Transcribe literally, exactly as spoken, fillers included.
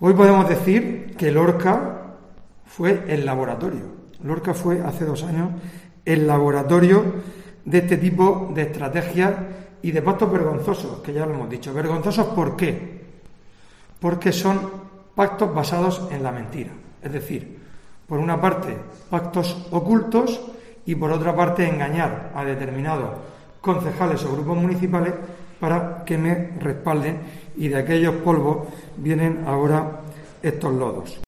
Hoy podemos decir que Lorca fue el laboratorio. Lorca fue hace dos años el laboratorio de este tipo de estrategias y de pactos vergonzosos, que ya lo hemos dicho. ¿Vergonzosos por qué? Porque son pactos basados en la mentira. Es decir, por una parte, pactos ocultos y por otra parte, engañar a determinados concejales o grupos municipales para que me respalden, y de aquellos polvos vienen ahora estos lodos.